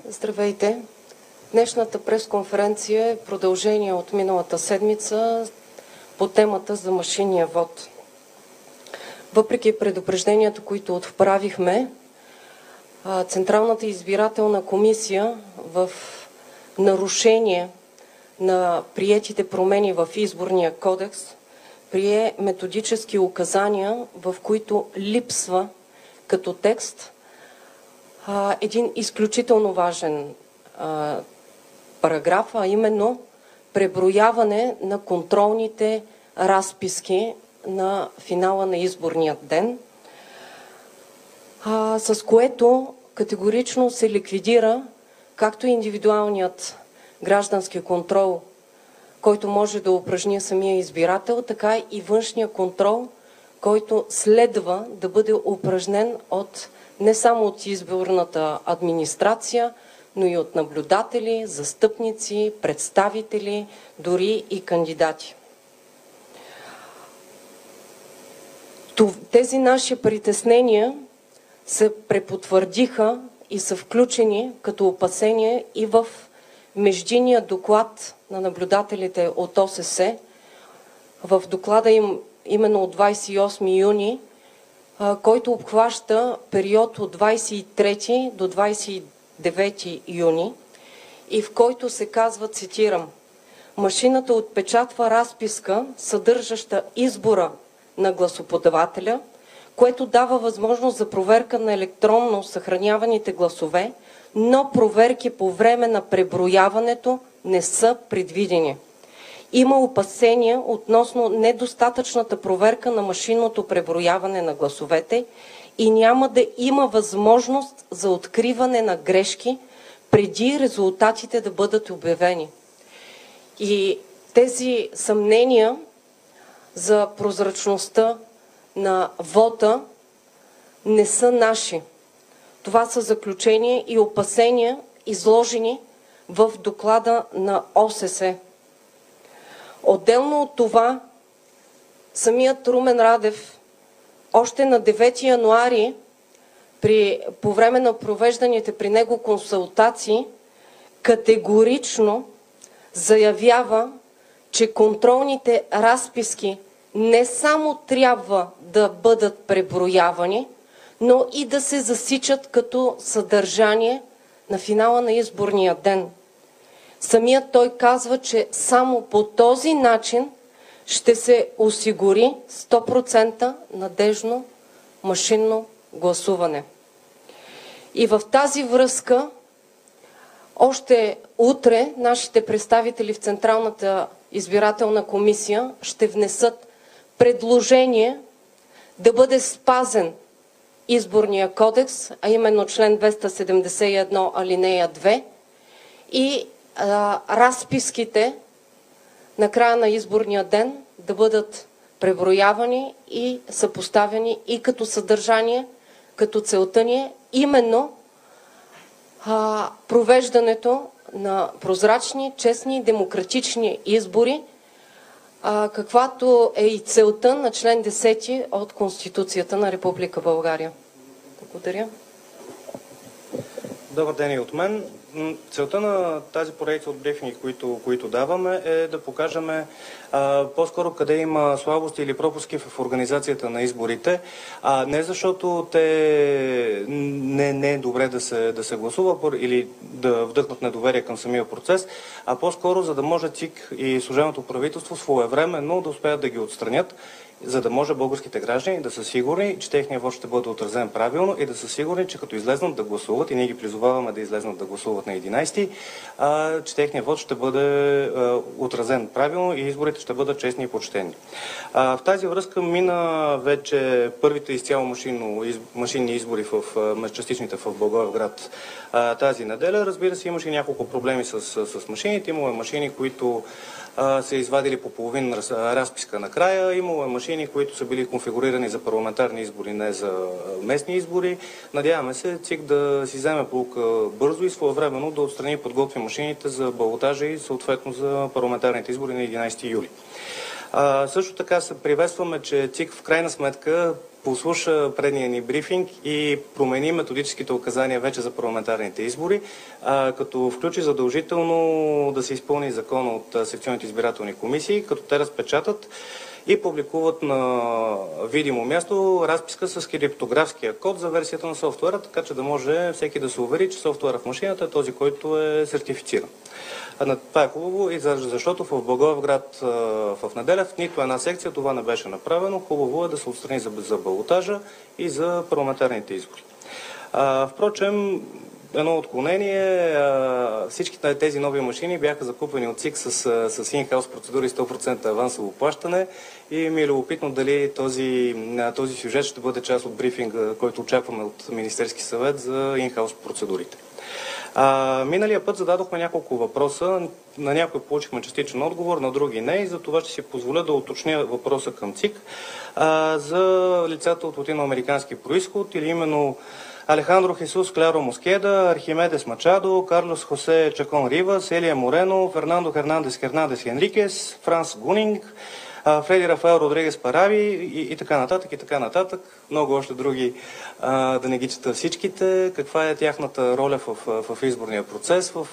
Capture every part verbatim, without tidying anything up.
Здравейте! Днешната пресконференция е продължение от миналата седмица по темата за машинния вод. Въпреки предупрежденията, които отправихме, Централната избирателна комисия в нарушение на приетите промени в Изборния кодекс прие методически указания, в които липсва като текст един изключително важен а, параграф, а именно преброяване на контролните разписки на финала на изборния ден, а, с което категорично се ликвидира както индивидуалният граждански контрол, който може да упражни самия избирател, така и външния контрол, който следва да бъде упражнен от не само от изборната администрация, но и от наблюдатели, застъпници, представители, дори и кандидати. Тези наши притеснения се препотвърдиха и са включени като опасения и в междинния доклад на наблюдателите от ОССЕ, в доклада им именно от двадесет и осми юни, който обхваща период от двадесет и трети до двадесет и девети юни и в който се казва, цитирам: машината отпечатва разписка, съдържаща избора на гласоподавателя, което дава възможност за проверка на електронно съхраняваните гласове, но проверки по време на преброяването не са предвидени. Има опасения относно недостатъчната проверка на машинното преброяване на гласовете и няма да има възможност за откриване на грешки преди резултатите да бъдат обявени. И тези съмнения за прозрачността на вота не са наши. Това са заключения и опасения, изложени в доклада на ОССЕ. Отделно от това, самият Румен Радев още на девети януари при, по време на провежданите при него консултации категорично заявява, че контролните разписки не само трябва да бъдат преброявани, но и да се засичат като съдържание на финала на изборния ден. Самият той казва, че само по този начин ще се осигури сто процента надежно машинно гласуване. И в тази връзка още утре нашите представители в Централната избирателна комисия ще внесат предложение да бъде спазен Изборния кодекс, а именно член двеста седемдесет и едно алинея две и а, разписките на края на изборния ден да бъдат преброявани и съпоставени и като съдържание, като целта ни е именно а, провеждането на прозрачни, честни и демократични избори, а, каквато е и целта на член десети от Конституцията на Република България. Благодаря. Добър ден и от мен. Целта на тази поредица от брифинги, които, които даваме, е да покажем по-скоро къде има слабости или пропуски в организацията на изборите. А, не защото те не, не е добре да се, да се гласува или да вдъхнат недоверие към самия процес, а по-скоро за да може ЦИК и служебното правителство своевременно да успеят да ги отстранят, за да може българските граждани да са сигурни, че техният вот ще бъде отразен правилно и да са сигурни, че като излезнат да гласуват, и ние ги призоваваме да излезнат да гласуват на единадесети, а, че техният вот ще бъде а, отразен правилно и изборите ще бъдат честни и почтени. А, в тази връзка мина вече първите изцяло машинно, из, машинни избори в а, частичните в Благоевград а, тази неделя. Разбира се, имаше няколко проблеми с, с, с машините. Имало е машини, които са извадили по половин разписка накрая. Имало е машини, които са били конфигурирани за парламентарни избори, не за местни избори. Надяваме се ЦИК да си вземе поука бързо и своевременно да отстрани и подготви машините за балотажа и съответно за парламентарните избори на единадесети юли. А, също така се приветстваме, че ЦИК в крайна сметка послуша предния ни брифинг и промени методическите указания вече за парламентарните избори, а, като включи задължително да се изпълни закона от секционните избирателни комисии, като те разпечатат и публикуват на видимо място разписка с криптографския код за версията на софтуера, така че да може всеки да се увери, че софтуера в машината е този, който е сертифициран. Това е хубаво, и защото в Благоевград в неделя в нито една секция това не беше направено. Хубаво е да се отстрани за балотажа и за парламентарните избори. А, впрочем, едно отклонение, всички тези нови машини бяха закупени от ЦИК с, с in-house процедури сто процента авансово плащане и ми е любопитно дали този, този сюжет ще бъде част от брифинга, който очакваме от Министерски съвет за in-house процедурите. А, миналия път зададохме няколко въпроса, на някои получихме частичен отговор, на други не, и за това ще си позволя да уточня въпроса към ЦИК а, за лицата от латиноамерикански происход, или именно Алехандро Хесус Кляро Москеда, Архимедес Мачадо, Карлос Хосе Чакон Ривас, Елия Морено, Фернандо Хернандес Хернандес Хенрикес, Франс Гунинг, Фреди Рафаел Родригес Парави и, и така нататък, и така нататък. Много още други, а, да не ги чета всичките. Каква е тяхната роля в, в, в изборния процес, в,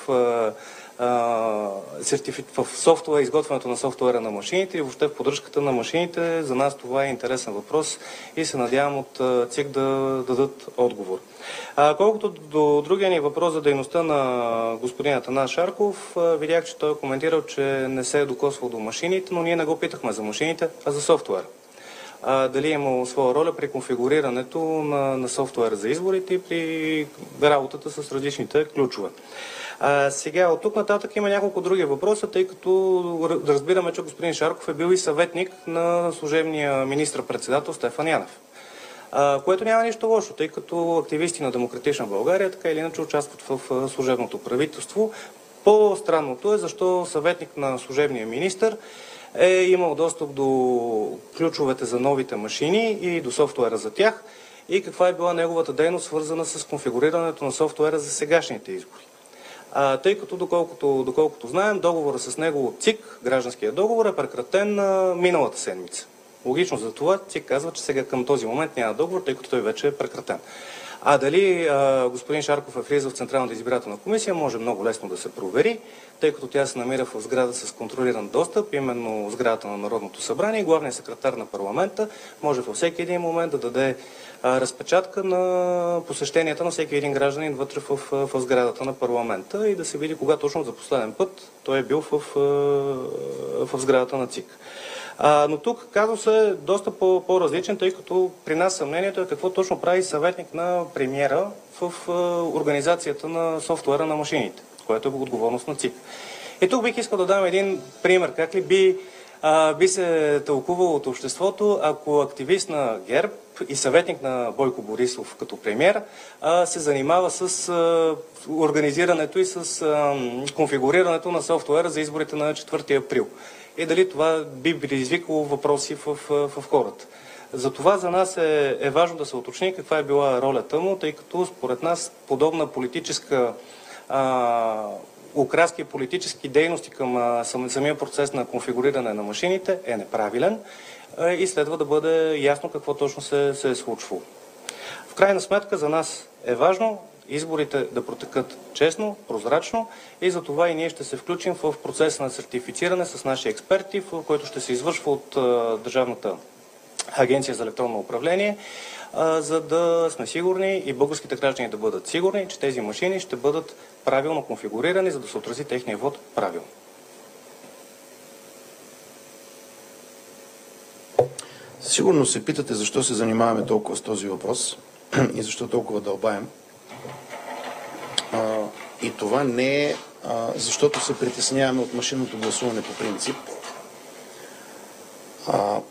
а, сертифи... в софтуер, изготвянето на софтуера на машините и въобще в поддръжката на машините. За нас това е интересен въпрос и се надявам от ЦИК да дадат отговор. А, колкото до другия ни въпрос за дейността на господин Атанас Шарков, видях, че той е коментирал, че не се е докосвал до машините, но ние не го питахме за машините, а за софтуера. А, дали е имал своя роля при конфигурирането на, на софтуера за изборите и при работата с различните ключове. А, сега, от тук нататък има няколко други въпроса, тъй като да разбираме, че господин Шарков е бил и съветник на служебния министър-председател Стефан Янев. Uh, което няма нищо лошо, тъй като активисти на Демократична България така или иначе участват в служебното правителство. По-странното е защо съветник на служебния министър е имал достъп до ключовете за новите машини и до софтуера за тях и каква е била неговата дейност, свързана с конфигурирането на софтуера за сегашните избори. Uh, тъй като, доколкото, доколкото знаем, договора с него от ЦИК, гражданския договор, е прекратен uh, миналата седмица. Логично за това ЦИК казва, че сега към този момент няма договор, тъй като той вече е прекратен. А дали а, господин Шарков е влизал в Централната избирателна комисия, може много лесно да се провери, тъй като тя се намира в сграда с контролиран достъп, именно сградата на Народното събрание. Главният секретар на парламента може във всеки един момент да даде а, разпечатка на посещенията на всеки един гражданин вътре в, в, в сградата на парламента и да се види кога точно за последен път той е бил в, в, в сградата на ЦИК. А, но тук казус е доста по- по-различен, тъй като при нас съмнението е какво точно прави съветник на премиера в а, организацията на софтуера на машините, което е отговорност на ЦИК. И тук бих искал да дам един пример, как ли би, а, би се тълкувало от обществото, ако активист на ГЕРБ и съветник на Бойко Борисов като премиер а, се занимава с а, организирането и с а, конфигурирането на софтуера за изборите на четвърти април. И дали това би предизвикало въпроси в, в, в хората. Затова за нас е, е важно да се уточни каква е била ролята му, тъй като според нас подобна политическа а, окраски и политически дейности към а, самия процес на конфигуриране на машините е неправилен а, и следва да бъде ясно какво точно се, се е случвало. В крайна сметка за нас е важно изборите да протекат честно, прозрачно и за това и ние ще се включим в процеса на сертифициране с наши експерти, в който ще се извършва от а, Държавната агенция за електронно управление, а, за да сме сигурни и българските граждани да бъдат сигурни, че тези машини ще бъдат правилно конфигурирани, за да се отрази техния вод правилно. Сигурно се питате защо се занимаваме толкова с този въпрос и защо толкова дълбаем. А, и това не е а, защото се притесняваме от машинното гласуване по принцип, а,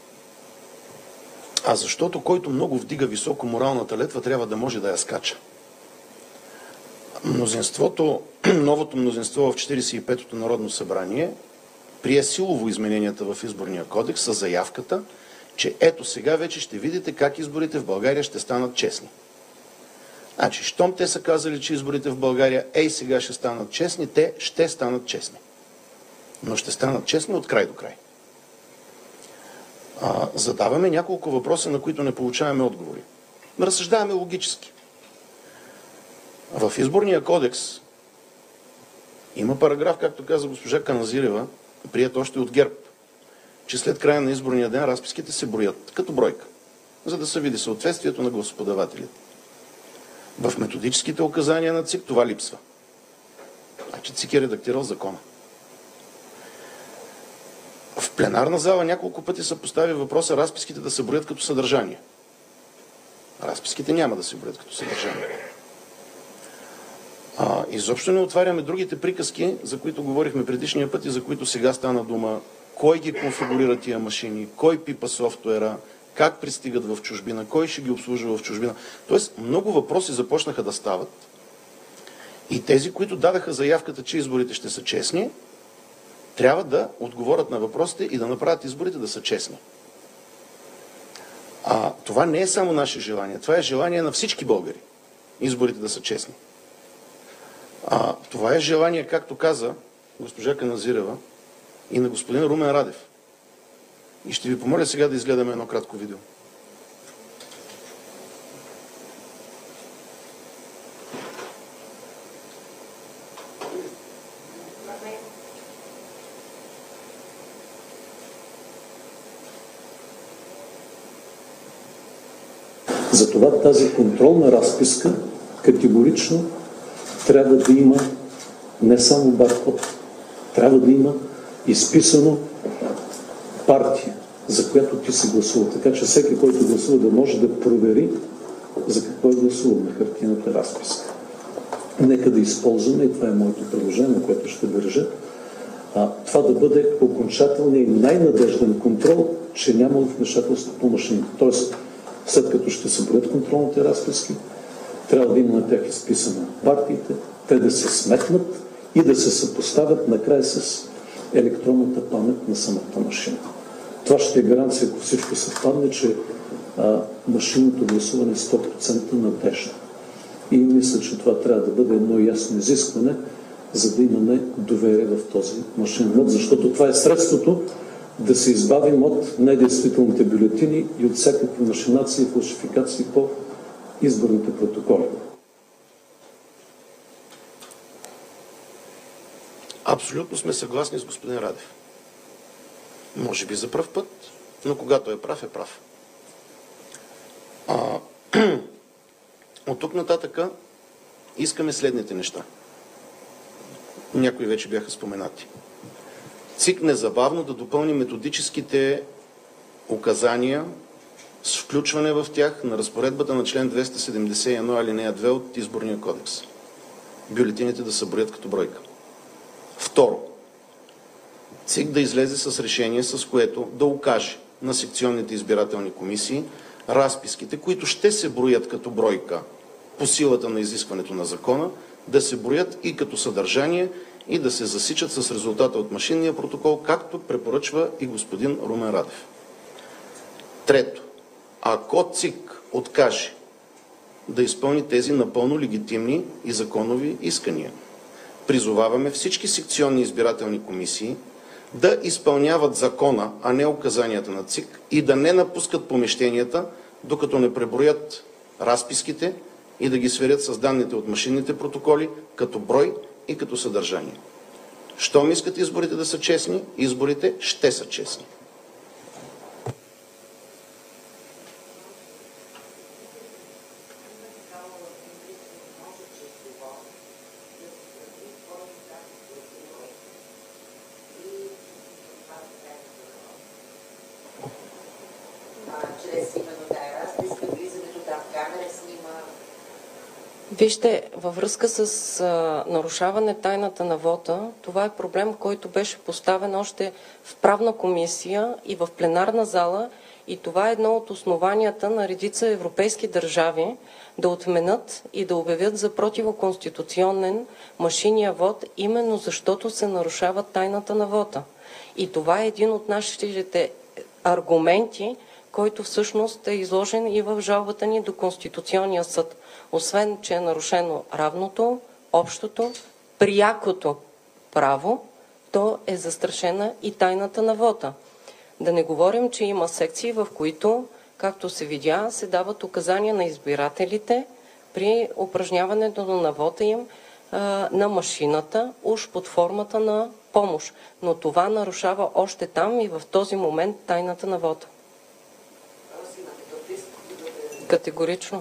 а защото който много вдига високо моралната летва, трябва да може да я скача. Мнозинството, новото мнозинство в четиридесет и петото Народно събрание прие силово измененията в изборния кодекс с заявката, че ето сега вече ще видите как изборите в България ще станат честни. Значи, щом те са казали, че изборите в България ей сега ще станат честни, те ще станат честни. Но ще станат честни от край до край. А, задаваме няколко въпроса, на които не получаваме отговори. Разсъждаваме логически. В Изборния кодекс има параграф, както каза госпожа Каназирева, прият още от ГЕРБ, че след края на изборния ден разписките се броят като бройка, за да се види съответствието на гласоподавателите. В методическите указания на ЦИК това липсва. Значи ЦИК е редактирал закона. В пленарна зала няколко пъти се постави въпроса разписките да се броят като съдържание. Разписките няма да се броят като съдържание. А, изобщо не отваряме другите приказки, за които говорихме предишния път и за които сега стана дума. Кой ги конфигурира тия машини, кой пипа софтуера, как пристигат в чужбина, кой ще ги обслужва в чужбина. Тоест много въпроси започнаха да стават. И тези, които дадаха заявката, че изборите ще са честни, трябва да отговорят на въпросите и да направят изборите да са честни. А това не е само наше желание, това е желание на всички българи. Изборите да са честни. А, това е желание, както каза госпожа Каназирева, и на господин Румен Радев. И ще ви помоля сега да изгледаме едно кратко видео. Затова тази контролна разписка категорично трябва да има не само баркод, трябва да има изписано партия, за която ти си гласува. Така че всеки, който гласува, да може да провери за какво е гласувал на хартийната разписка. Нека да използваме, и това е моето предложение, на което ще държа, а, това да бъде окончателният и най-надежден контрол, че няма вмешателство по машините. Тоест, след като ще се броят контролните разписки, трябва да има на тях изписана партиите, те да се сметнат и да се съпоставят накрая с електронната памет на самата машина. Това ще е гаранция, ако всичко съвпадне, че а, машинното гласуване е сто процента надежно. И мисля, че това трябва да бъде едно ясно изискване, за да имаме доверие в този машинен вод, защото това е средството да се избавим от недействителните бюлетини и от всякакви машинации и фалшификации по изборните протоколи. Абсолютно сме съгласни с господин Радев. Може би за пръв път, но когато е прав, е прав. А, от тук нататъка искаме следните неща. Някои вече бяха споменати. ЦИК незабавно да допълни методическите указания с включване в тях на разпоредбата на член двеста седемдесет и едно алинея две от Изборния кодекс. Бюлетините да се броят като бройка. Второ, ЦИК да излезе с решение, с което да укаже на секционните избирателни комисии разписките, които ще се броят като бройка по силата на изискването на закона, да се броят и като съдържание и да се засичат с резултата от машинния протокол, както препоръчва и господин Румен Радев. Трето, ако ЦИК откаже да изпълни тези напълно легитимни и законови искания, призоваваме всички секционни избирателни комисии да изпълняват закона, а не указанията на ЦИК и да не напускат помещенията, докато не преброят разписките и да ги сверят с данните от машинните протоколи като брой и като съдържание. Щом искат изборите да са честни, изборите ще са честни. Вижте, във връзка с а, нарушаване тайната на вота, това е проблем, който беше поставен още в правна комисия и в пленарна зала, и това е едно от основанията на редица европейски държави да отменят и да обявят за противоконституционен машинния вод, именно защото се нарушава тайната на вота. И това е един от нашите аргументи, който всъщност е изложен и в жалбата ни до Конституционния съд. Освен, че е нарушено равното, общото, прякото право, то е застрашена и тайната на вота. Да не говорим, че има секции, в които, както се видя, се дават указания на избирателите при упражняването на вота им а, на машината, уж под формата на помощ. Но това нарушава още там и в този момент тайната на вота. Категорично.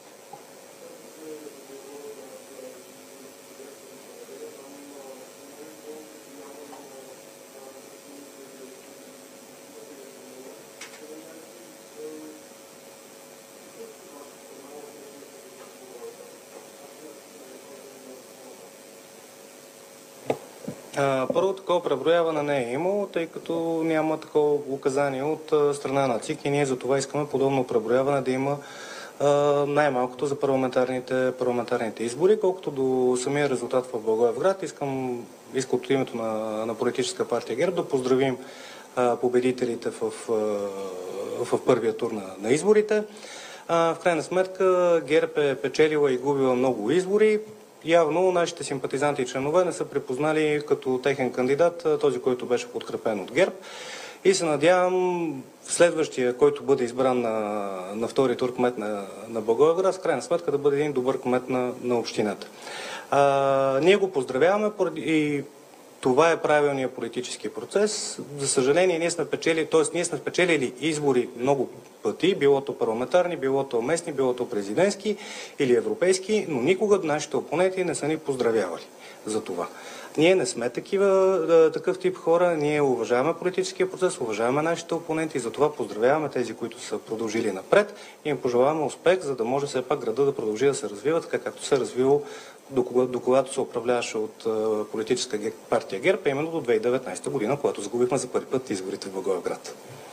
Първо такова преброяване не е имало, тъй като няма такова указание от страна на ЦИК и ние за това искаме подобно преброяване да има най-малкото за парламентарните, парламентарните избори. Колкото до самия резултат в Благоевград, искам, искам от името на, на политическа партия ГЕРБ да поздравим а, победителите в, в, в първия тур на, на изборите. А, в крайна сметка ГЕРБ е печелила и губила много избори. Явно нашите симпатизанти и членове не са припознали като техен кандидат този, който беше подкрепен от ГЕРБ. И се надявам следващия, който бъде избран на, на втори тур кмет на, на Благоевград, в крайна сметка да бъде един добър кмет на, на общината. А, ние го поздравяваме поради, и това е правилният политически процес. За съжаление, ние сме печели, т.е. ние сме спечелили избори много пъти, било то парламентарни, било то местни, било то президентски или европейски, но никога нашите опоненти не са ни поздравявали за това. Ние не сме такива, такъв тип хора, ние уважаваме политическия процес, уважаваме нашите опоненти и затова поздравяваме тези, които са продължили напред и им пожелаваме успех, за да може все пак града да продължи да се развива така, както се е развило до когато се управляваше от политическа партия ГЕРБ, а именно до две хиляди и деветнадесета година, когато загубихме за първи път изборите в Благоевград.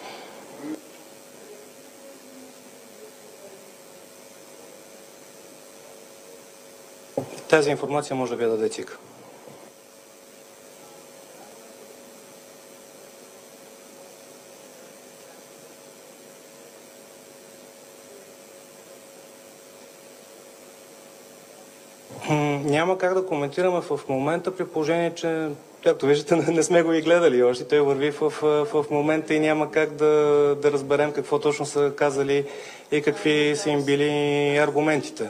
Тази информация може да ви я даде ЦИК. Няма как да коментираме в момента, при положение, че, както виждате, не сме го и гледали още. Той върви в, в, в момента и няма как да, да разберем какво точно са казали и какви са им били аргументите.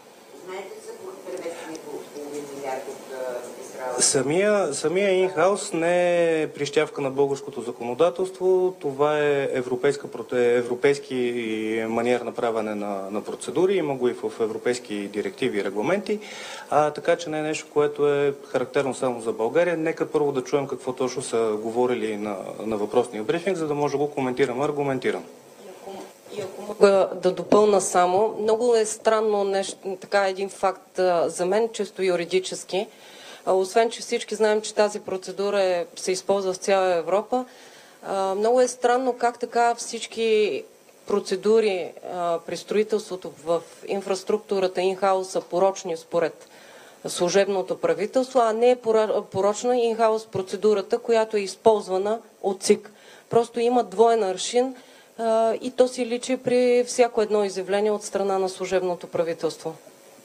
Самия, самия инхаус не е прищявка на българското законодателство. Това е европейска, европейски маниер на правене на, на процедури. Има го и в европейски директиви и регламенти. А, така че не е нещо, което е характерно само за България. Нека първо да чуем какво точно са говорили на, на въпросния брифинг, за да може да го коментираме аргументирано. И ако мога да допълна само, много е странно нещо, така един факт за мен, чисто юридически. Освен, че всички знаем, че тази процедура е, се използва в цяла Европа, много е странно как така всички процедури при строителството в инфраструктурата инхаус са порочни според служебното правителство, а не е порочна инхаус процедурата, която е използвана от ЦИК. Просто има двоен аршин и то си личи при всяко едно изявление от страна на служебното правителство.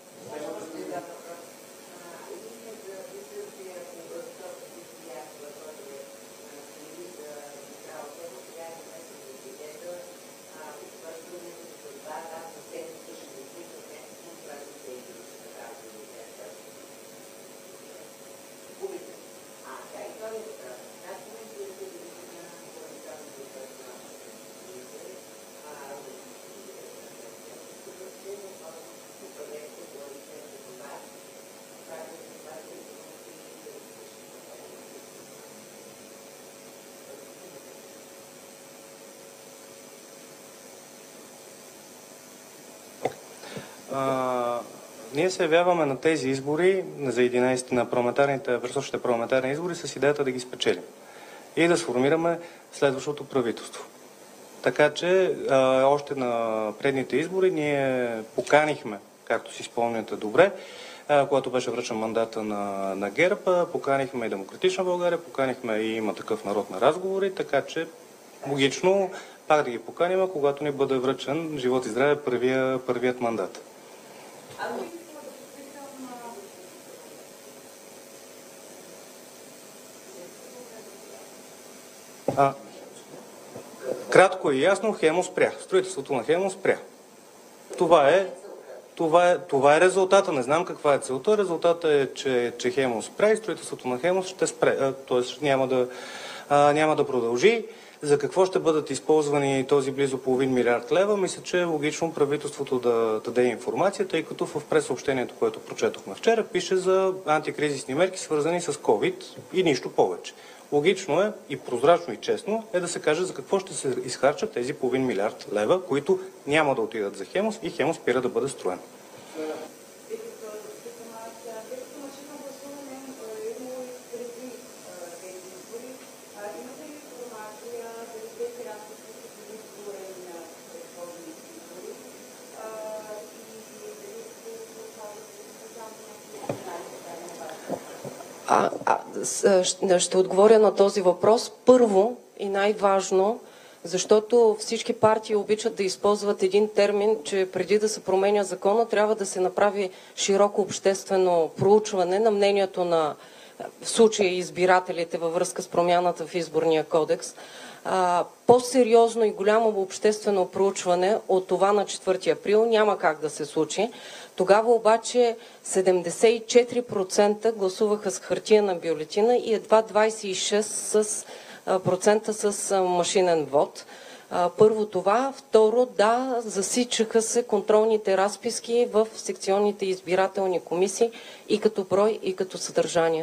А, ние се явяваме на тези избори за единадесети на парламентарните, предстоящите парламентарни избори с идеята да ги спечелим и да сформираме следващото правителство. Така че а, още на предните избори ние поканихме, както си спомняте добре, а, когато беше връчен мандата на, на ГЕРБ, поканихме и Демократична България, поканихме и Има такъв народ на разговори, така че логично пак да ги поканим, когато ни бъде връчен, живот и здраве, първия, първият мандат. А, Кратко и ясно, Хемус спря. Строителството на Хемус спря. Това е, това е, това е резултата. Не знам каква е целта. Резултата е, че, че Хемус спря и строителството на Хемус ще спре. Т.е. няма да, а, няма да продължи. За какво ще бъдат използвани този близо половин милиард лева? Мисля, че е логично правителството да даде информация, тъй като в пресъобщението, което прочетохме вчера, пише за антикризисни мерки, свързани с COVID и нищо повече. Логично е и прозрачно и честно е да се каже за какво ще се изхарчат тези половин милиард лева, които няма да отидат за Хемус и Хемус спира да бъде строен. А, а, ще отговоря на този въпрос. Първо и най-важно, защото всички партии обичат да използват един термин, че преди да се променя закона, трябва да се направи широко обществено проучване на мнението на, в случая, избирателите във връзка с промяната в Изборния кодекс. По-сериозно и голямо обществено проучване от това на четвърти април няма как да се случи. Тогава обаче седемдесет и четири процента гласуваха с хартиена бюлетина и едва двадесет и шест процента с машинен вод. Първо това. Второ, да, засичаха се контролните разписки в секционните избирателни комисии и като брой, и като съдържание.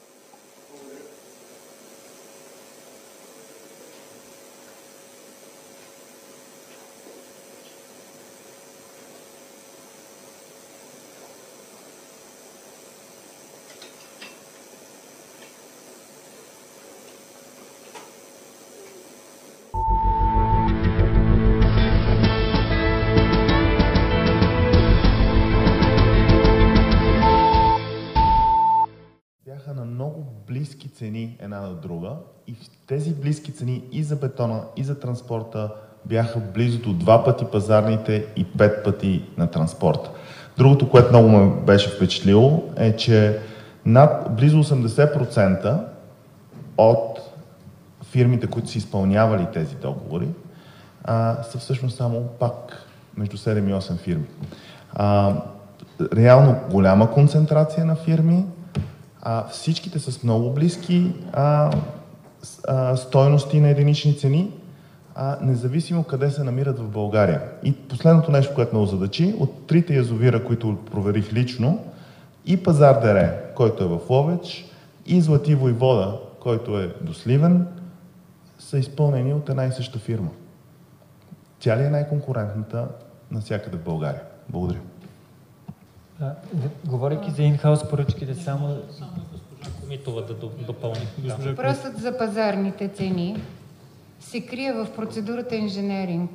близки цени една на друга и тези близки цени и за бетона, и за транспорта бяха близо до два пъти пазарните и пет пъти на транспорта. Другото, което много ме беше впечатлило, е, че над близо осемдесет процента от фирмите, които са изпълнявали тези договори, а, са всъщност само пак между седем и осем фирми. А, реално голяма концентрация на фирми, а, всичките с много близки а, а, стойности на единични цени, а, независимо къде се намират в България. И последното нещо, което ме озадачи, от трите язовира, които проверих лично, и Пазар Дере, който е в Ловеч, и Злати Войвода, който е до Сливен, са изпълнени от една и съща фирма. Тя ли е най-конкурентната навсякъде в България? Благодаря. А, говорейки за инхаус поръчките, само госпожа Комитова да допълни. Въпросът за пазарните цени се крие в процедурата инженеринг.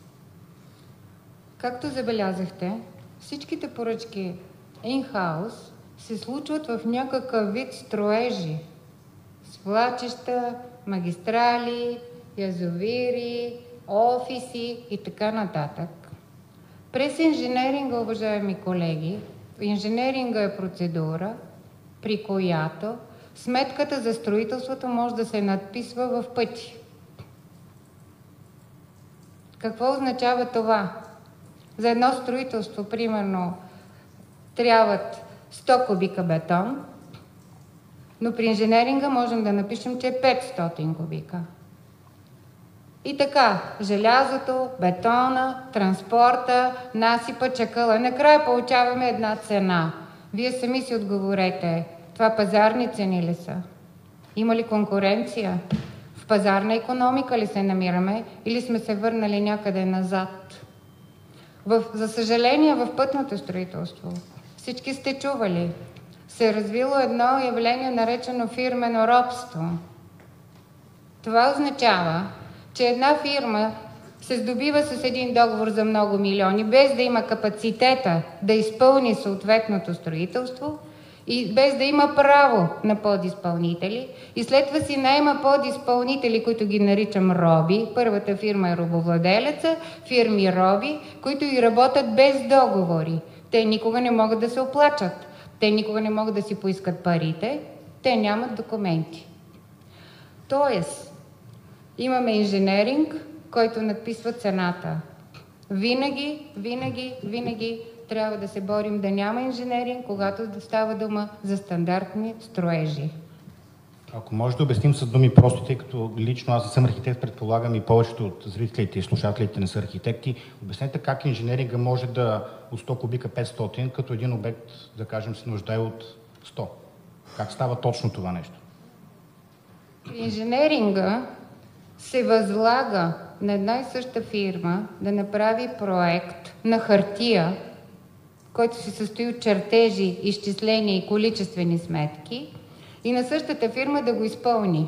Както забелязахте, всичките поръчки инхаус се случват в някакъв вид строежи. Свлачища, магистрали, язовири, офиси и така нататък. През инженеринга, уважаеми колеги, инженеринга е процедура, при която сметката за строителството може да се надписва в пъти. Какво означава това? За едно строителство, примерно, трябват сто кубика бетон, но при инженеринга можем да напишем, че е петстотин кубика. И така, желязото, бетона, транспорта, насипа, чакъла. Накрая получаваме една цена. Вие сами си отговорете, това пазарни цени ли са? Има ли конкуренция? В пазарна икономика ли се намираме или сме се върнали някъде назад? В, за съжаление, в пътното строителство, всички сте чували, се е развило едно явление, наречено фирмено робство. Това означава, че една фирма се здобива с един договор за много милиони, без да има капацитета да изпълни съответното строителство и без да има право на подизпълнители, и след това си наема подизпълнители, които ги наричам роби. Първата фирма е робовладелеца, фирми роби, които и работят без договори. Те никога не могат да се оплачат, те никога не могат да си поискат парите, те нямат документи. Тоест, имаме инженеринг, който надписва цената. Винаги, винаги, винаги трябва да се борим да няма инженеринг, когато да става дума за стандартни строежи. Ако може да обясним с думи просто, тъй като лично аз не съм архитект, предполагам и повечето от зрителите и слушателите не са архитекти, обяснете как инженеринга може да от сто кубика петстотин, като един обект, да кажем, се нуждае от сто. Как става точно това нещо? Инженеринга се възлага на една и съща фирма да направи проект на хартия, който се състои от чертежи, изчисления и количествени сметки, и на същата фирма да го изпълни.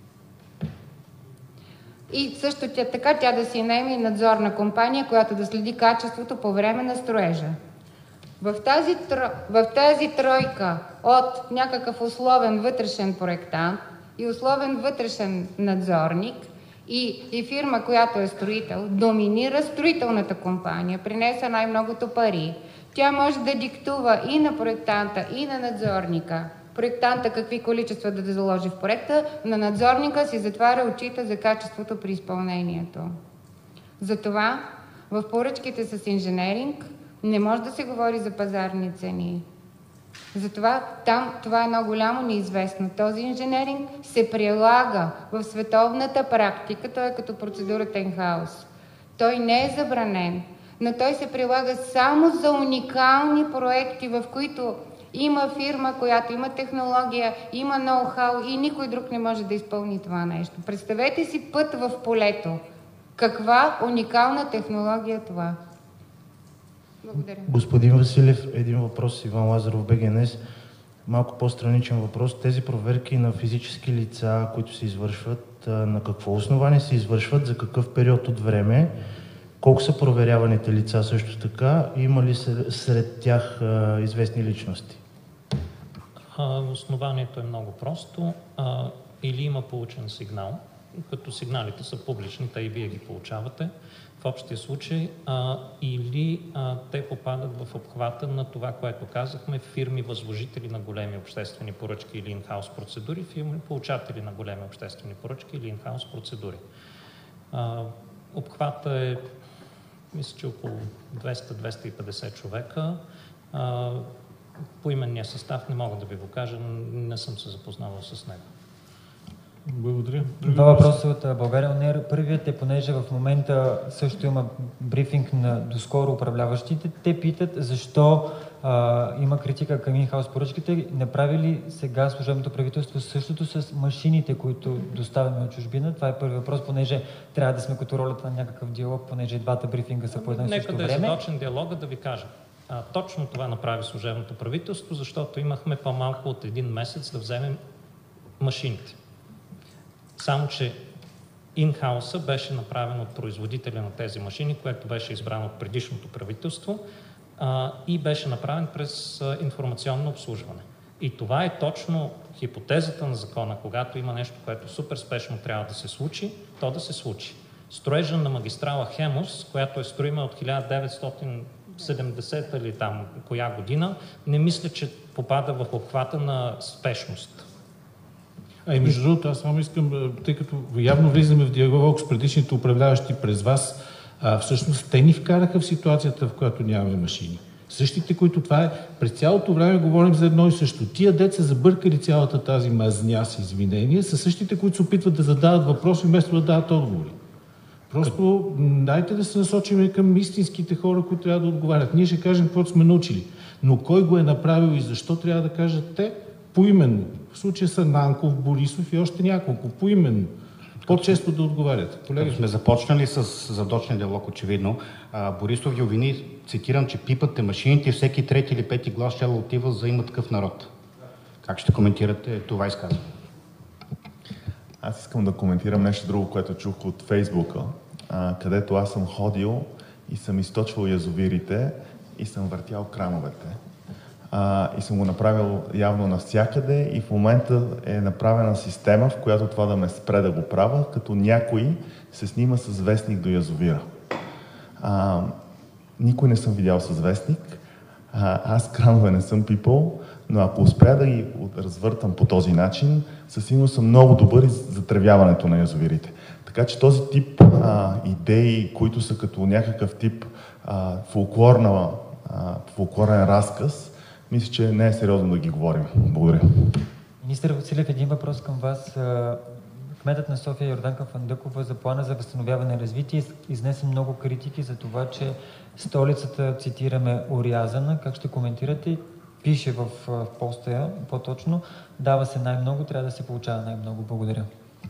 И също тя, така тя да си наеме и надзорна компания, която да следи качеството по време на строежа. В тази, в тази тройка от някакъв условен вътрешен проектант и условен вътрешен надзорник и, и фирма, която е строител, доминира строителната компания, принесе най-многото пари. Тя може да диктува и на проектанта, и на надзорника. Проектанта какви количества да заложи в проекта, на надзорника си затваря очите за качеството при изпълнението. Затова в поръчките с инженеринг не може да се говори за пазарни цени. Затова там това е едно голямо неизвестно. Този инженеринг се прилага в световната практика, той е като процедурата in-house. Той не е забранен, но той се прилага само за уникални проекти, в които има фирма, която има технология, има ноу-хау и никой друг не може да изпълни това нещо. Представете си път в полето. Каква уникална технология е това? Благодаря. Господин Василев, един въпрос, Иван Лазаров, БГНС. Малко по-страничен въпрос. Тези проверки на физически лица, които се извършват, на какво основание се извършват, за какъв период от време, колко са проверяваните лица също така, има ли сред тях а, известни личности? А, основанието е много просто. А, или има получен сигнал, като сигналите са публични, те и вие ги получавате. В общия случай, а, или а, те попадат в обхвата на това, което казахме, фирми възложители на големи обществени поръчки или in-house процедури, фирми получатели на големи обществени поръчки или in-house процедури. А, обхвата е, мисля, че около двеста до двеста и петдесет човека. А, по именния състав не мога да ви го кажа, не съм се запознавал с него. Благодаря. Два въпроса от България ОНЕР. Първият е, понеже в момента също има брифинг на доскоро управляващите. Те питат защо а, има критика към in-house поръчките. Направи ли сега служебното правителство същото с машините, които доставяме от чужбина? Това е първи въпрос, понеже трябва да сме като ролята на някакъв диалог, понеже двата брифинга са по едно и също време. Нека да е задочен диалога, да ви кажа. А, точно това направи служебното правителство, защото имахме по-малко от един месец да вземем машините. Само че in-house беше направен от производителя на тези машини, което беше избрано от предишното правителство а, и беше направен през а, информационно обслужване. И това е точно хипотезата на закона, когато има нещо, което супер спешно трябва да се случи, то да се случи. Строежа на магистрала Хемус, която е строима от хиляда деветстотин и седемдесета или там коя година, не мисля, че попада в обхвата на спешност. А и между другото, аз само искам, тъй като явно влизаме в диалог с предишните управляващи през вас, а, всъщност те ни вкараха в ситуацията, в която нямаме машини. Същите, които това е, през цялото време говорим за едно и също. Тия деца забъркали цялата тази мазня с извинения, са същите, които се опитват да задават въпроси, вместо да дават отговори. Просто дайте да се насочим към истинските хора, които трябва да отговарят. Ние ще кажем какво сме научили. Но кой го е направил и защо трябва да кажат те поименно. В случая са Нанков, Борисов и още няколко. Поименно. По-често да отговарят. Колеги, сме започнали с задочен диалог, очевидно. А, Борисов ги обвини, цитирам, че пипате машините и всеки трети или пети глас ще отива за Има такъв народ. Как ще коментирате това изказване? Аз искам да коментирам нещо друго, което чух от Фейсбука, а, където аз съм ходил и съм източвал язовирите и съм въртял крановете. А, и съм го направил явно навсякъде и в момента е направена система, в която това да ме спре да го правя, като някой се снима с вестник до язовира. А, никой не съм видял с вестник, а, аз кранове не съм пипал, но ако успея да ги развъртам по този начин, със сигурност съм много добър и за тревяването на язовирите. Така че този тип а, идеи, които са като някакъв тип а, фолклорна, а, фолклорен разказ, мисля, че не е сериозно да ги говорим. Благодаря. Министър Василев, един въпрос към вас. Кметът на София Йорданка Фандъкова за плана за възстановяване и развитие изнесе много критики за това, че столицата, цитираме, орязана. Как ще коментирате? Пише в поста, по-точно, дава се най-много, трябва да се получава най-много. Благодаря.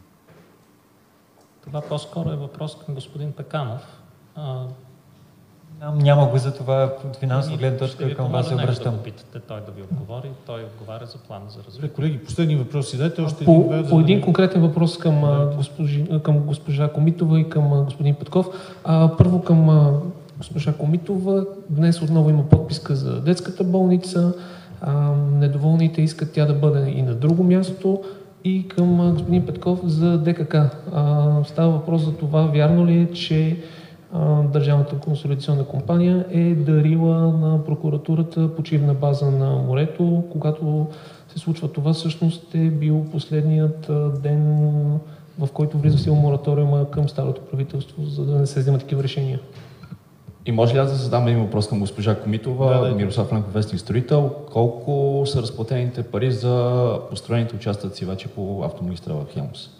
Това по-скоро е въпрос към господин Пеканов. А... Няма го за това от финансова гледна точка към вас се обръщам. Да питате, той да ви отговори, той отговаря за плана за развитие. Колеги, последни въпроси. Дайте още по, един. По един конкретен въпрос към, да. госпожи, към госпожа Комитова и към господин Петков. А, първо към госпожа Комитова. Днес отново има подписка за детската болница. А, недоволните искат тя да бъде и на друго място. И към господин Петков за ДКК. А, става въпрос за това, вярно ли е, че Държавната консолидационна компания е дарила на прокуратурата почивна база на морето. Когато се случва това, всъщност е бил последният ден, в който влиза в сила мораториума към старото правителство, за да не се вземат такива решения. И може ли аз да задам един въпрос към госпожа Комитова, да, да. Мирослав Франков, вестник строител. Колко са разплатените пари за построените участъци вече по автомагистрала Хемус?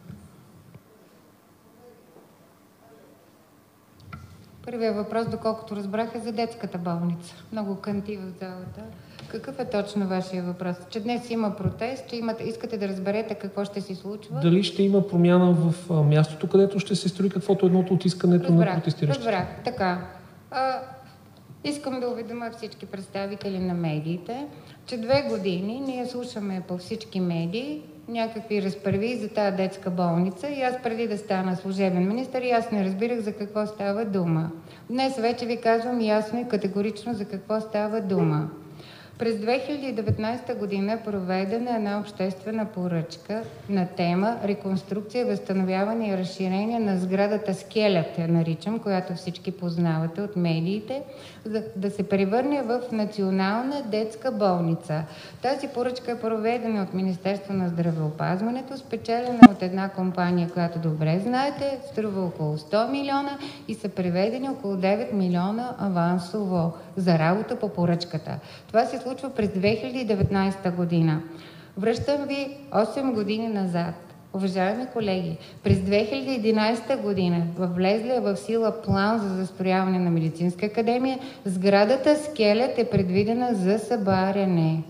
Първият въпрос, доколкото разбрах, е за детската болница. Много кънти в залата. Какъв е точно вашия въпрос? Че днес има протест, че имате, искате да разберете какво ще се случва? Дали ще има промяна в а, мястото, където ще се строи, каквото е едното от искането разбрах, на протестиращите? Разбрах, така. А, искам да уведомя всички представители на медиите, че две години ние слушаме по всички медии някакви разправи за тази детска болница и аз преди да стана служебен министър, аз не разбирах за какво става дума. Днес вече ви казвам ясно и категорично за какво става дума. През две хиляди и деветнадесета година е проведена една обществена поръчка на тема реконструкция, възстановяване и разширение на сградата Скелет, я наричам, която всички познавате от медиите, за да се превърне в национална детска болница. Тази поръчка е проведена от Министерство на здравеопазването, спечелена от една компания, която добре знаете, струва около сто милиона и са преведени около девет милиона авансово за работа по поръчката. Това се случва през две хиляди и деветнадесета година. Връщам ви осем години назад. Уважаеми колеги, през две хиляди и единадесета година във влезлия в сила план за застрояване на Медицинска академия, сградата Скелет е предвидена за събаряне.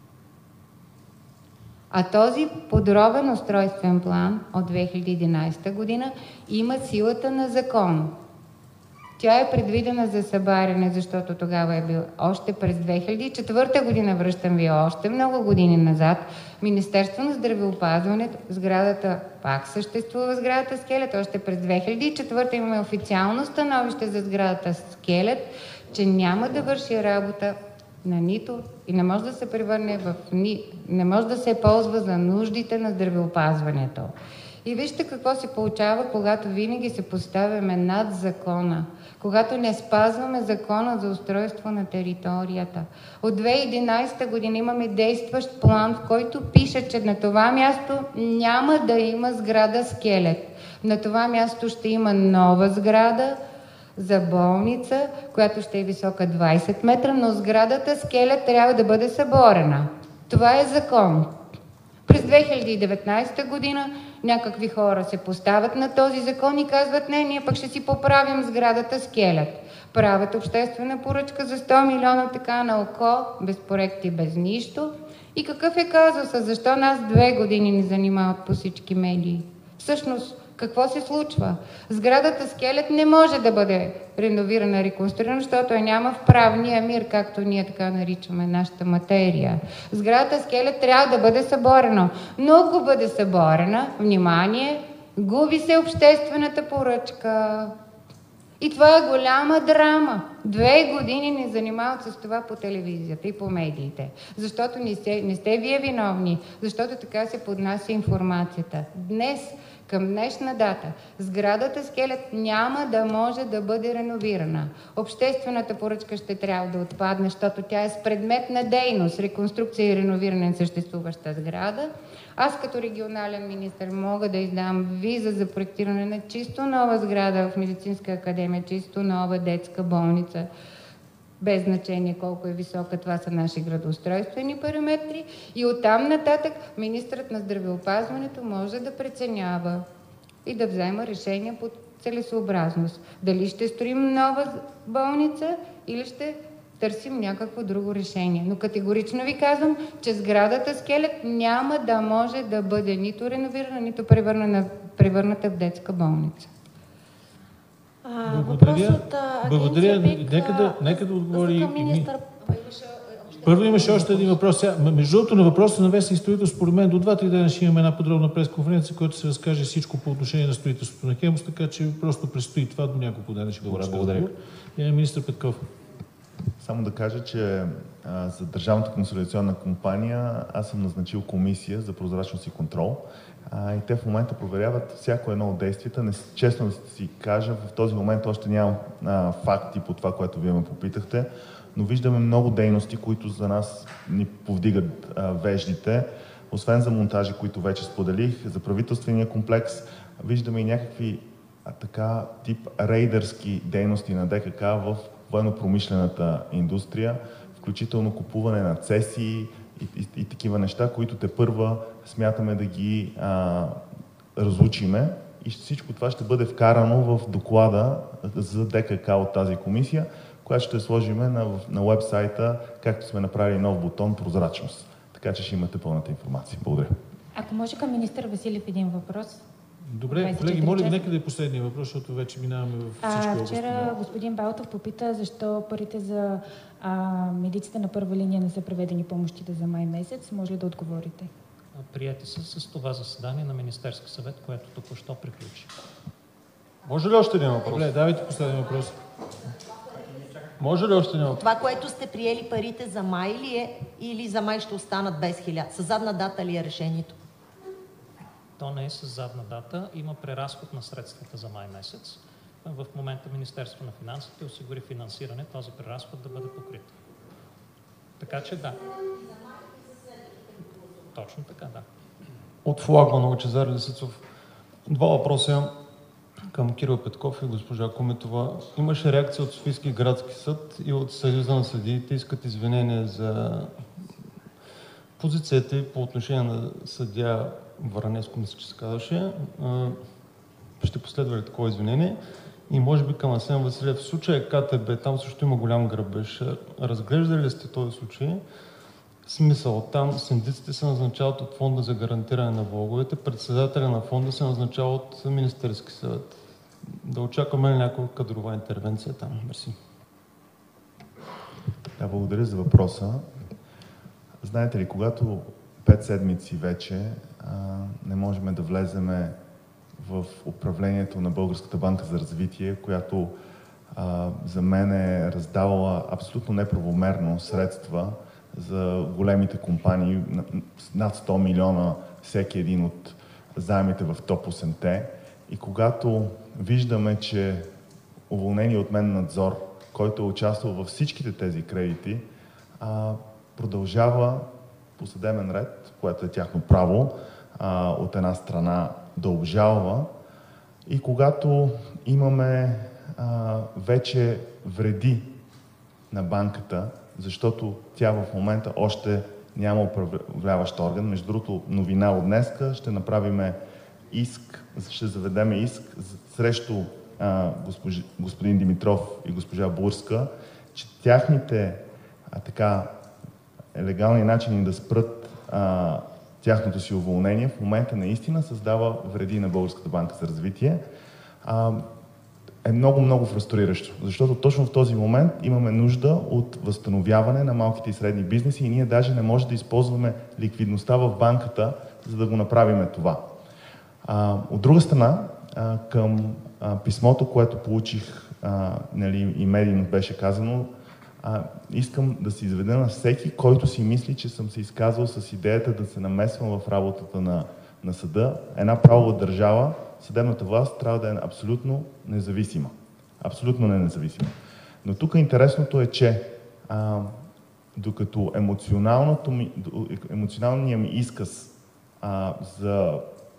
А този подробен устройствен план от две хиляди и единадесета година има силата на закон. Тя е предвидена за събаряне, защото тогава е бил още през две хиляди и четвърта година, връщам ви още много години назад, Министерство на здравеопазването, сградата пак съществува, сградата Скелет, още през две хиляди и четвърта имаме официално становище за сградата Скелет, че няма да върши работа на нито и не може да се превърне в ни, не може да се ползва за нуждите на здравеопазването. И вижте какво се получава, когато винаги се поставяме над закона, когато не спазваме закона за устройство на територията. От две хиляди и единадесета година имаме действащ план, в който пише, че на това място няма да има сграда Скелет. На това място ще има нова сграда за болница, която ще е висока двадесет метра, но сградата Скелет трябва да бъде съборена. Това е закон. През две хиляди и деветнадесета година някакви хора се поставят на този закон и казват, не, ние пък ще си поправим сградата Скелет. Правят обществена поръчка за сто милиона така на око, без проекти, без нищо. И какъв е казусът? Защо нас две години ни занимават по всички медии? Всъщност, какво се случва? Сградата Скелет не може да бъде реновирана, реконструирана, защото я няма в правния мир, както ние така наричаме нашата материя. Сградата Скелет трябва да бъде съборена. Но ако бъде съборена, внимание, губи се обществената поръчка. И това е голяма драма. Две години ни занимават с това по телевизията и по медиите. Защото не сте, не сте вие виновни, защото така се поднася информацията. Днес, към днешна дата, сградата Скелет няма да може да бъде реновирана. Обществената поръчка ще трябва да отпадне, защото тя е с предмет на дейност, реконструкция и реновиране на съществуваща сграда. Аз като регионален министър мога да издам виза за проектиране на чисто нова сграда в Медицинска академия, чисто нова детска болница, без значение колко е висока, това са наши градоустройствени параметри. И оттам нататък министърът на здравеопазването може да преценява и да взема решения по целесообразност. Дали ще строим нова болница или ще търсим някакво друго решение. Но категорично ви казвам, че сградата Скелет няма да може да бъде нито реновирана, нито превърната, превърната в детска болница. А, Благодаря. Благодаря. Нека да, нека да отговори. Министър... Първо имаше още един въпрос. Сега, между другото, на въпроса на вестник строителство, според мен до два-три дена ще имаме една подробна пресконференция, която се разкаже всичко по отношение на строителството на Хемус, така че просто предстои това до няколко дена ще бъде. Благодаря. Министър Петков. Само да кажа, че а, за Държавната консолидационна компания аз съм назначил комисия за прозрачност и контрол. А, и те в момента проверяват всяко едно от действията. Не, честно да си кажа, в този момент още нямам а, факти по това, което вие ме попитахте, но виждаме много дейности, които за нас ни повдигат а, веждите. Освен за монтажи, които вече споделих, за правителствения комплекс, виждаме и някакви а, така тип рейдърски дейности на ДКК в военно-промишлената индустрия, включително купуване на цесии и, и, и такива неща, които те първа смятаме да ги а, разучиме и всичко това ще бъде вкарано в доклада за ДКК от тази комисия, която ще сложим на, на уебсайта, както сме направили нов бутон прозрачност. Така че ще имате пълната информация. Благодаря. Ако може към министър Василев един въпрос. Добре, колеги, моля ви, нека да е последния въпрос, защото вече минаваме в всички области. Вчера господин Балтов попита защо парите за а, медиците на първа линия не са преведени помощите за май месец. Може ли да отговорите? Прияти са с това заседание на Министерски съвет, което току-що приключи. Може ли още един въпрос? Добре, давайте последния въпрос. Може ли още един въпрос? Това, което сте приели парите за май ли е или за май ще останат без хиляда? С задна дата ли е решението? То не е с задна дата. Има преразход на средствата за май месец. В момента Министерство на финансите осигури финансиране този преразход да бъде покрит. Така че да. Точно така, да. От флагмана Лъчезар Лисицов. Два въпроса към Кирил Петков и госпожа Комитова. Имаше реакция от Софийски градски съд и от Съюза на съдиите. Искат извинение за позицията и по отношение на съдия Варанеско, мисля, че се казваше. Ще последва ли такова извинение? И може би към Асен Василев. В случая КТБ, там също има голям грабеж. Разглеждали ли сте този случай? Смисъл, там синдиците се назначават от Фонда за гарантиране на влоговете, председателя на фонда се назначава от Министерски съвет. Да очакваме ли някаква кадрова интервенция там? Мерси. Да, благодаря за въпроса. Знаете ли, когато пет седмици вече а, не можем да влеземе в управлението на Българската банка за развитие, която а, за мен е раздавала абсолютно неправомерно средства за големите компании, над сто милиона всеки един от заемите в топ осемте. И когато виждаме, че уволнение от мен надзор, който е участвал във всичките тези кредити, а, продължава по съдебен ред, което е тяхно право, а, от една страна да обжалва. И когато имаме а, вече вреди на банката, защото тя в момента още няма управляващ орган. Между другото, новина от днеска, ще направим иск, ще заведем иск срещу а, госпожи, господин Димитров и госпожа Бурска, че тяхните а, така легални начини да спрат а, тяхното си уволнение в момента наистина създава вреди на Българската банка за развитие. А, е много-много фрустриращо, защото точно в този момент имаме нужда от възстановяване на малките и средни бизнеси и ние даже не можем да използваме ликвидността в банката, за да го направим това. А, от друга страна, а, към а, писмото, което получих а, нали, и медийно беше казано, а, искам да се изведа на всеки, който си мисли, че съм се изказал с идеята да се намесвам в работата на, на съда. Една правова държава, съдебната власт трябва да е абсолютно независима. Абсолютно не независима. Но тук интересното е, че а, докато емоционалното ми, емоционалният ми изказ а, за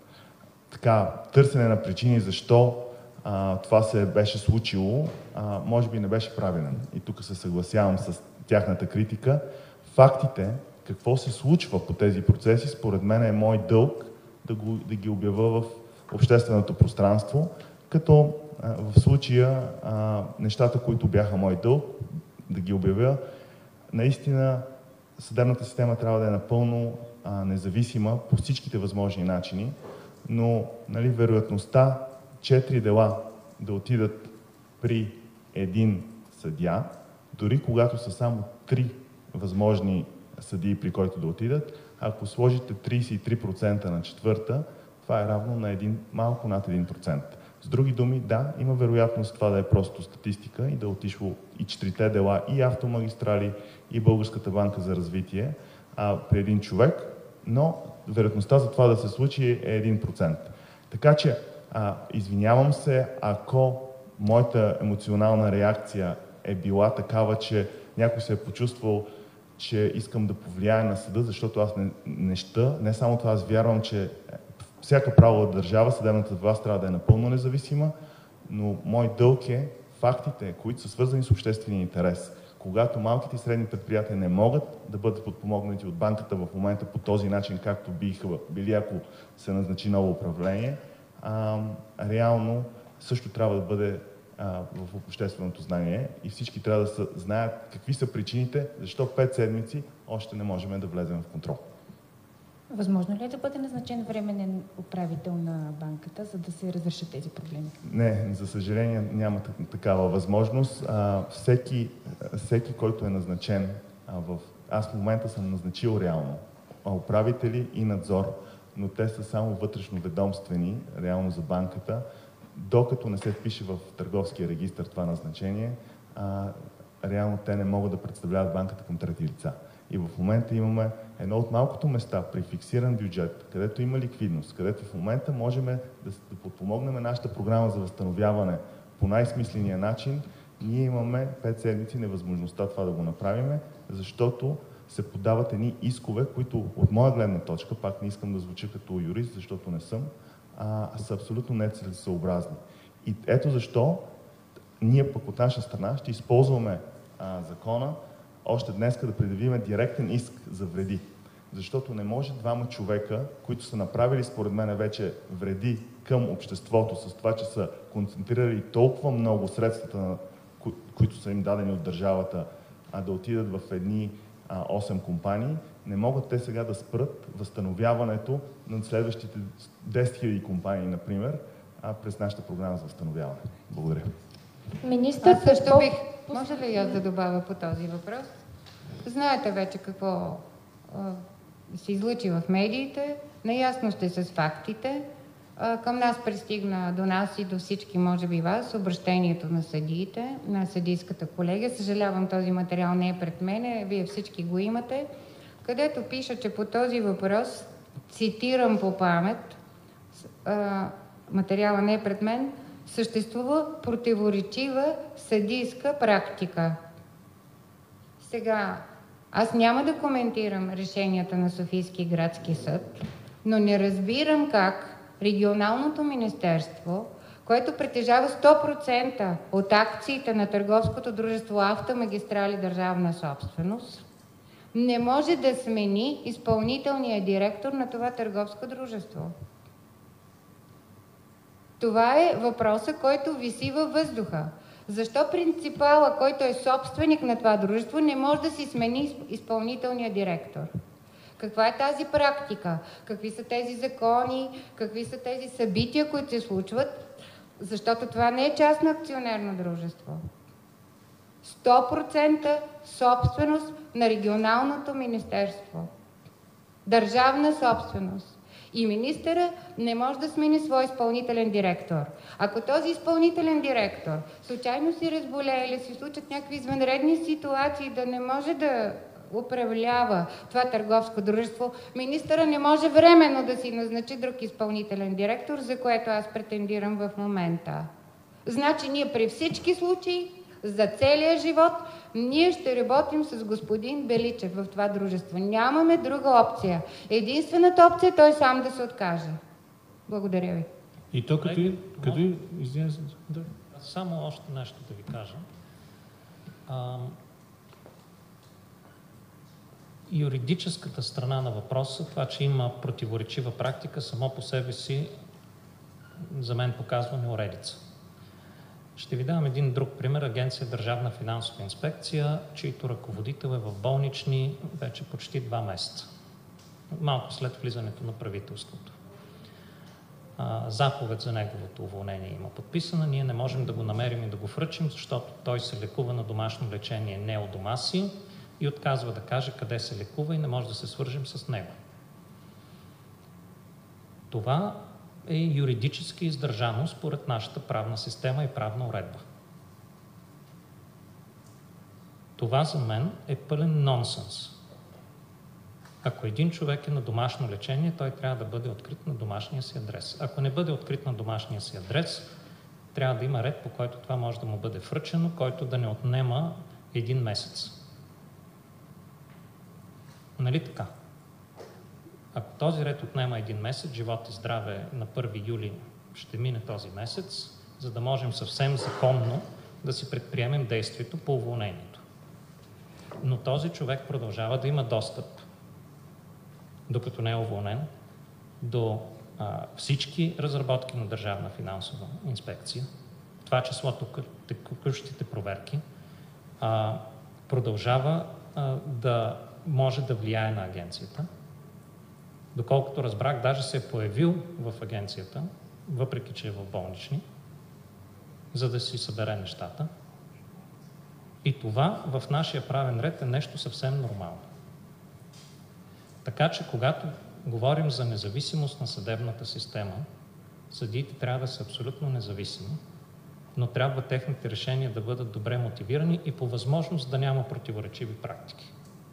така, търсене на причини защо а, това се беше случило, а, може би не беше правилен. И тук се съгласявам с тяхната критика. Фактите, какво се случва по тези процеси, според мен е мой дълг да, го, да ги обявя в общественото пространство, като а, в случая а, нещата, които бяха мой дълг, да ги обявя, наистина съдебната система трябва да е напълно а, независима по всичките възможни начини, но нали, вероятността четири дела да отидат при един съдия, дори когато са само три възможни съдии, при който да отидат, ако сложите трийсет и три процента на четвърта, това е равно на един, малко над един процент. С други думи, да, има вероятност това да е просто статистика и да отишло и четирите дела, и Автомагистрали, и Българската банка за развитие а, при един човек, но вероятността за това да се случи е един процент. Така че, а, извинявам се, ако моята емоционална реакция е била такава, че някой се е почувствал, че искам да повлияе на съда, защото аз не, не ща. Не само това, аз вярвам, че всяка правова държава, съдебната власт трябва да е напълно независима, но мой дълг е фактите, които са свързани с обществения интерес. Когато малките и средни предприятия не могат да бъдат подпомогнати от банката в момента по този начин, както биха били, ако се назначи ново управление, а, реално също трябва да бъде а, в общественото знание и всички трябва да са, знаят какви са причините, защо пет седмици още не можем да влезем в контрол. Възможно ли е да бъде назначен временен управител на банката, за да се разрешат тези проблеми? Не, за съжаление няма такава възможност. А, всеки, всеки, който е назначен, а, в... аз в момента съм назначил реално управители и надзор, но те са само вътрешноведомствени, реално за банката. Докато не се впише в търговския регистр това назначение, а, реално те не могат да представляват банката към трети лица. И в момента имаме едно от малкото места при фиксиран бюджет, където има ликвидност, където в момента можем да, да подпомогнем нашата програма за възстановяване по най-смисления начин. Ние имаме пет седмици невъзможността това да го направим, защото се подават едни искове, които от моя гледна точка, пак не искам да звуча като юрист, защото не съм, а, са абсолютно нецелесъобразни. И ето защо ние пък от наша страна ще използваме а, закона още днес да предявиме директен иск за вреди. Защото не може двама човека, които са направили според мен вече вреди към обществото с това, че са концентрирали толкова много средствата, които са им дадени от държавата, а да отидат в едни а, осем компании, не могат те сега да спрат възстановяването на следващите десет хиляди компании, например, а през нашата програма за възстановяване. Благодаря. Министър, аз също бих... Може ли аз да добавя по този въпрос? Знаете вече какво а, се излъчи в медиите, наясно сте с фактите. А, към нас пристигна, до нас и до всички, може би вас, обращението на съдиите, на съдийската колегия. Съжалявам, този материал не е пред мене, вие всички го имате, където пиша, че по този въпрос, цитирам по памет, а, материала не е пред мен, съществува противоречива съдийска практика. Сега, аз няма да коментирам решенията на Софийския градски съд, но не разбирам как регионалното министерство, което притежава сто процента от акциите на търговското дружество Автомагистрали държавна собственост, не може да смени изпълнителния директор на това търговско дружество. Това е въпросът, който виси във въздуха. Защо принципала, който е собственик на това дружество, не може да си смени изпълнителния директор? Каква е тази практика? Какви са тези закони? Какви са тези събития, които се случват? Защото това не е частно акционерно дружество. сто процента собственост на регионалното министерство. Държавна собственост. И министъра не може да смени свой изпълнителен директор. Ако този изпълнителен директор случайно си разболее или се случат някакви извънредни ситуации да не може да управлява това търговско дружество, министъра не може временно да си назначи друг изпълнителен директор, за което аз претендирам в момента. Значи ние при всички случаи, за целия живот, ние ще работим с господин Беличев в това дружество. Нямаме друга опция. Единствената опция е той сам да се откаже. Благодаря ви. И то като и... Като и извиня се. Да. Само още нещо да ви кажа. А, юридическата страна на въпроса, това, че има противоречива практика, само по себе си за мен показва неуредица. Ще ви дам един друг пример. Агенция Държавна финансова инспекция, чийто ръководител е в болнични вече почти два месеца. Малко след влизането на правителството. Заповед за неговото уволнение има подписана. Ние не можем да го намерим и да го връчим, защото той се лекува на домашно лечение не у дома си и отказва да каже къде се лекува и не може да се свържем с него. Това е юридически издържано според нашата правна система и правна уредба. Това за мен е пълен нонсенс. Ако един човек е на домашно лечение, той трябва да бъде открит на домашния си адрес. Ако не бъде открит на домашния си адрес, трябва да има ред, по който това може да му бъде връчено, който да не отнема един месец. Нали така? Ако този ред отнема един месец, живот и здраве, на първи юли ще мине този месец, за да можем съвсем законно да си предприемем действието по уволнението. Но този човек продължава да има достъп, докато не е уволнен, до а, всички разработки на Държавна финансова инспекция, в това число текущите проверки, а, продължава а, да може да влияе на агенцията. Доколкото разбрах, даже се е появил в агенцията, въпреки че е в болнични, за да си събере нещата. И това в нашия правен ред е нещо съвсем нормално. Така че, когато говорим за независимост на съдебната система, съдиите трябва да са абсолютно независими, но трябва техните решения да бъдат добре мотивирани и по възможност да няма противоречиви практики.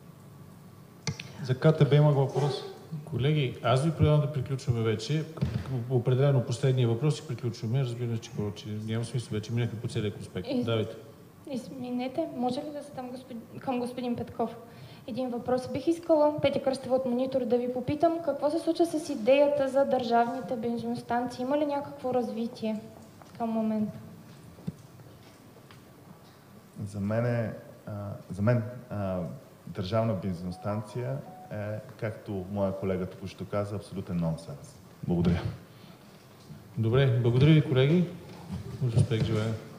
За КТБ има въпрос. Колеги, аз ви предлагам да приключваме вече. Определено последния въпрос и приключваме. Разбира се, че повече няма смисъл вече. Минахме по целия конспект. Из... Давайте. Извинете, може ли да задам господ... към господин Петков един въпрос? Бих искала, Петя Кръстева от Монитор, да ви попитам какво се случва с идеята за държавните бензиностанции. Има ли някакво развитие към момента? За мен, е, а, за мен а, държавна бензиностанция е, както моя колега току-що каза, абсолютен нонсенс. Благодаря. Добре, благодаря ви, колеги. Успех желая.